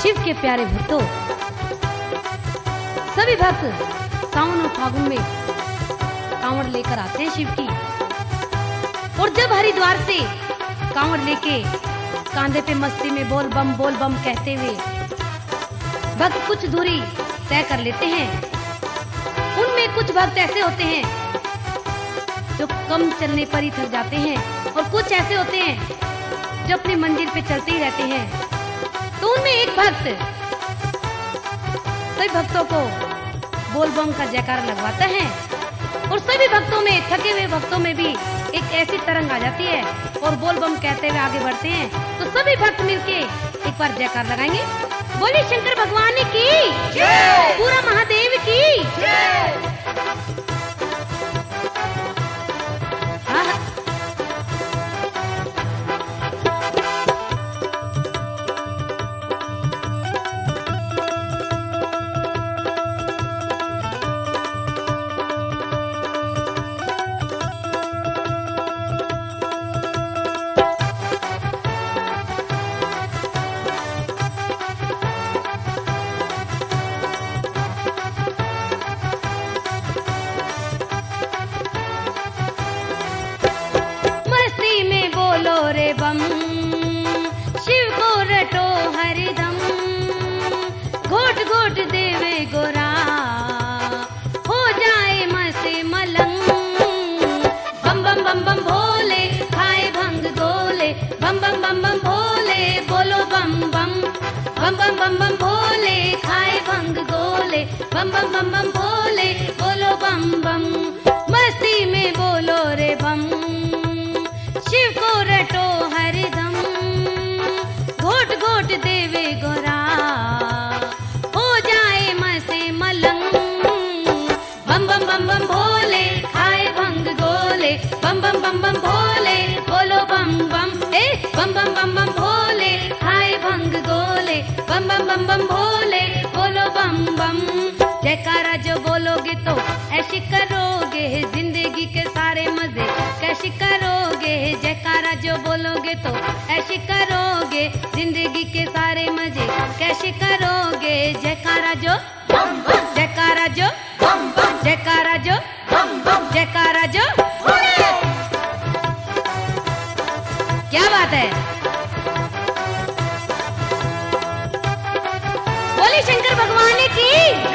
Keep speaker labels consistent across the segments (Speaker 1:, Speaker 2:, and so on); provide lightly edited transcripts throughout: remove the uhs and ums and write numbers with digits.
Speaker 1: शिव के प्यारे भक्तों, सभी भक्त सावन और फागुन में कांवड़ लेकर आते हैं शिव की। और जब हरिद्वार से कांवड़ लेके कांधे पे मस्ती में बोल बम कहते हुए भक्त कुछ दूरी तय कर लेते हैं। उनमें कुछ भक्त ऐसे होते हैं जो कम चलने पर ही थक जाते हैं और कुछ ऐसे होते हैं जो अपनी मंजिल पे चलते ही रहते हैं। तो उनमें एक भक्त सभी भक्तों को बोल बम का जयकारा लगवाता है और सभी भक्तों में, थके हुए भक्तों में भी एक ऐसी तरंग आ जाती है और बोल बम कहते हुए आगे बढ़ते हैं। तो सभी भक्त मिलके एक बार जयकार लगाएंगे। बोलिए शंकर भगवान की जय, पूरा महादेव की जय। रे बम शिव को रटो हरिदम, घोट घोट देवे गोरा हो जाए मस्त मलंग। बम बम बम बम भोले खाए भंग गोले, बम बम बम बम भोले बोलो बम बम। बम बम बम बम भोले खाए भंग गोले, बम बम बम बम भोले बोलो बम बम। मस्ती में बोलो रे बम शिव को रटो हरिदम, घोट घोट देवे गोरा हो जाए मसे मलंग। बम बम बम बम भोले खाए भंग गोले, बम बम बम बम भोले बोलो बम बम। बम बम बम बम भोले खाए भंग गोले, बम बम बम बम भोले बोलो बम बम। जयकारा जो बोलोगे तो ऐसी करोगे जिंदगी के सारे मजे कैसे करोगे। जयकारा जो बोलोगे तो ऐसे करोगे जिंदगी के सारे मजे कैसे करोगे। जयकारा जो जयकारा जो जयकारा जो जयकारा जो, क्या बात है। बोली शंकर भगवान की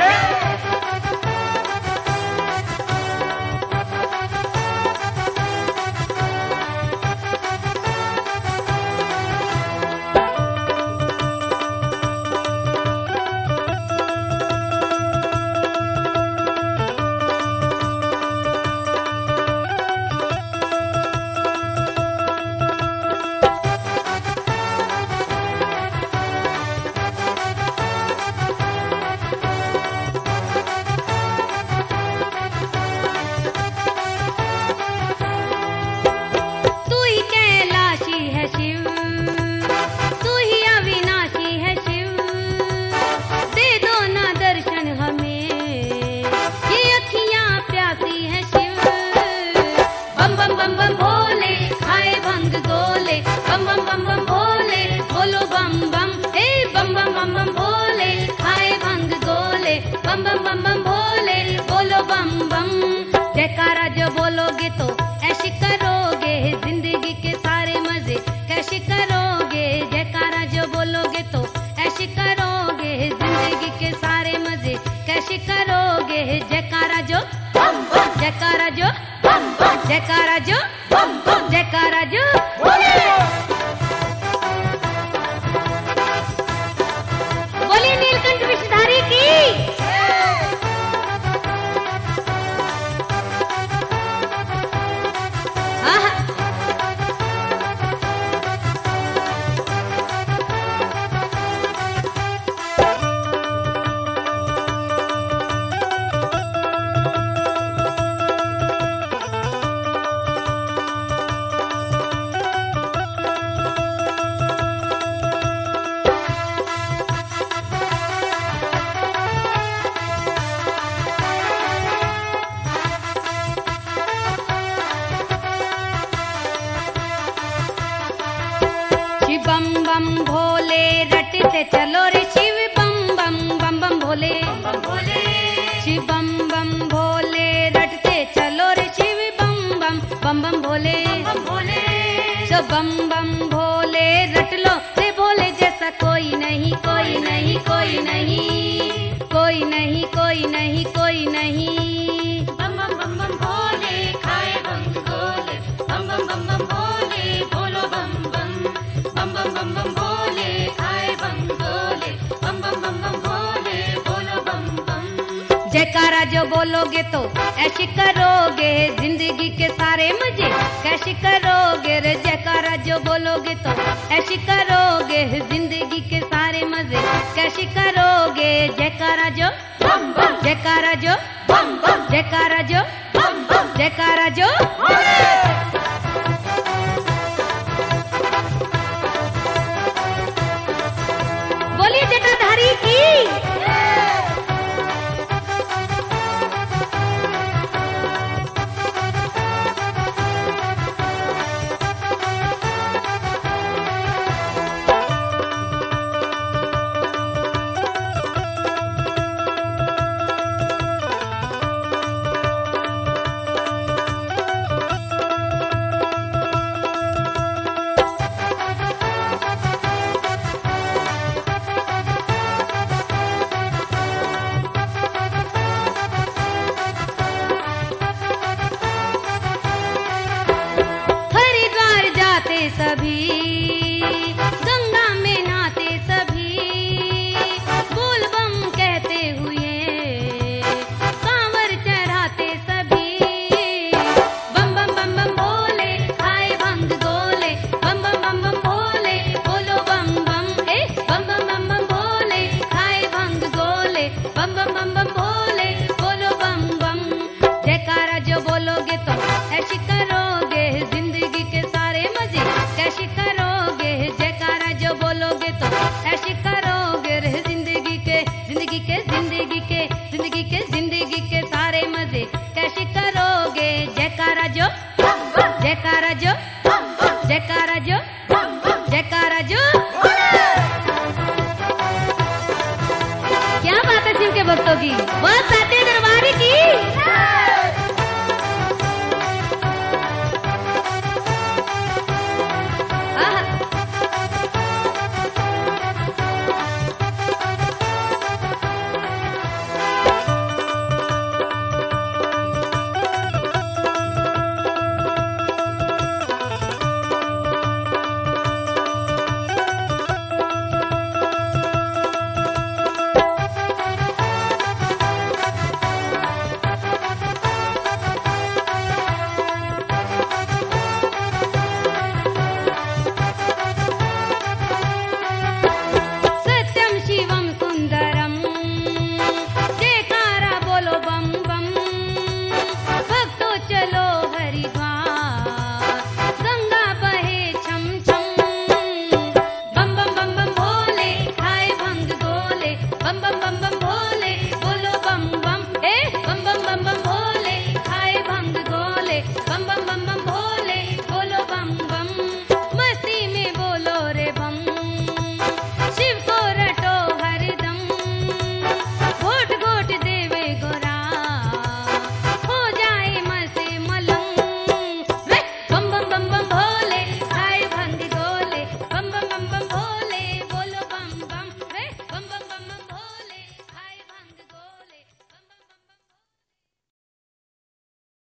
Speaker 1: जयकारा जो बोलोगे तो ऐसे करोगे जिंदगी के सारे मजे कैसे करोगे। जयकारा जो बोलोगे तो ऐसे करोगे जिंदगी के सारे मजे कैसे करोगे। जयकारा जो जयकारा जो जयकारा जो जयकारा जो, बोलिए नीलकंठ विषधारी की। बम बम भोले रटते चलो रे शिव। बम बम भोले
Speaker 2: बम भोले
Speaker 1: जो बम बम भोले रट लो रे भोले जैसा कोई नहीं कोई नहीं कोई नहीं कोई नहीं कोई नहीं कोई नहीं।
Speaker 2: बम बम बम बम भोले खाए भंग गोले बम बम बम बम भोले बोलो बम बम बम बम बम बम भोले खाए भंग गोले बम बम बम बम भोले बोलो बम बम।
Speaker 1: जयकारा जो बोलोगे तो ऐसे करोगे जिंदगी के सारे मजे कैसे करोगे रे जयकारा जो बोलोगे तो ऐसे करोगे जिंदगी के सारे मजे कैसे करोगे जयकारा जो
Speaker 2: बम बम
Speaker 1: जयकारा जो
Speaker 2: बम बम
Speaker 1: जयकारा जो
Speaker 2: बम बम
Speaker 1: जयकारा जो बोलिए जटाधारी की। सभी गंगा में नहाते सभी बोल बम कहते हुए कांवर चढ़ाते सभी बम बम बम बम भोले खाए भंग गोले बम बम बम बम भोले बोलो बम बम ए बम बम बम बम भोले खाए भंग गोले बम बम बम बम भोले बोलो बम बम। जयकारा जो बोलोगे तो ऐसे करोगे जिंदगी के सारे मजे कैसे करोगे जयकारा जो बोलोगे तो ऐसे करोगे रे जिंदगी के जिंदगी के जिंदगी के जिंदगी के जिंदगी के सारे मजे कैसे करोगे जयकारा जो जयकारा जो जयकारा जो जयकारा जो। क्या बात है शिव के भक्तों की।